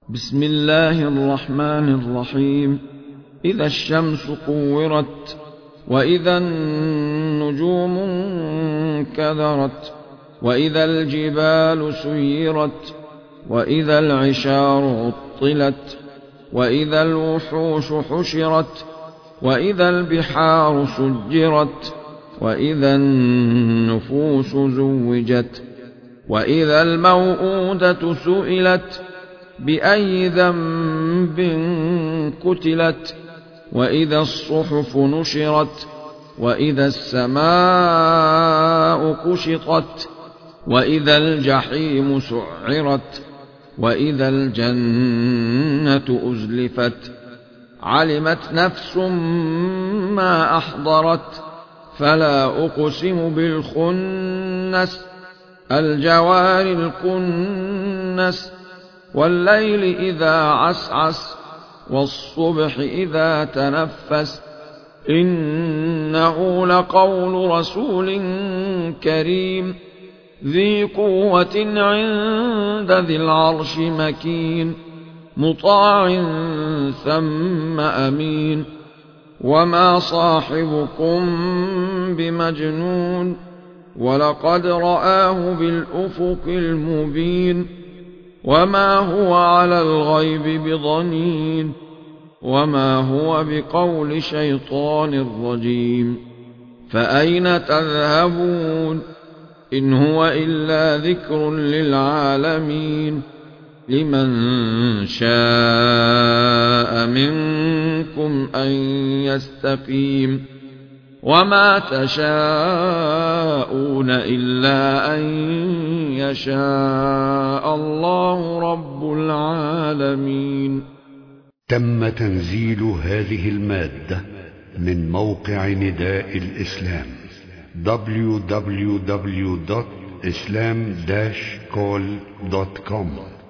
بسم الله الرحمن الرحيم. إذا الشمس كورت وإذا النجوم انكدرت وإذا الجبال سيرت وإذا العشار عطلت وإذا الوحوش حشرت وإذا البحار سجرت وإذا النفوس زوجت وإذا الموءودة سئلت بأي ذنب قتلت وإذا الصحف نشرت وإذا السماء كشطت وإذا الجحيم سعرت وإذا الجنة أزلفت علمت نفس ما أحضرت فلا أقسم بالخنس الجوار الكنس والليل إذا عسعس والصبح إذا تنفس إنه لقول رسول كريم ذي قوة عند ذي العرش مكين مطاع ثم أمين وما صاحبكم بمجنون ولقد رآه بالأفق المبين وما هو على الغيب بضنين وما هو بقول شيطان رجيم فأين تذهبون إن هو إلا ذكر للعالمين لمن شاء منكم أن يستقيم وما تشاءون إلا أن يشاء الله رب العالمين. تم تنزيل هذه المادة من موقع نداء الإسلام www.islam-call.com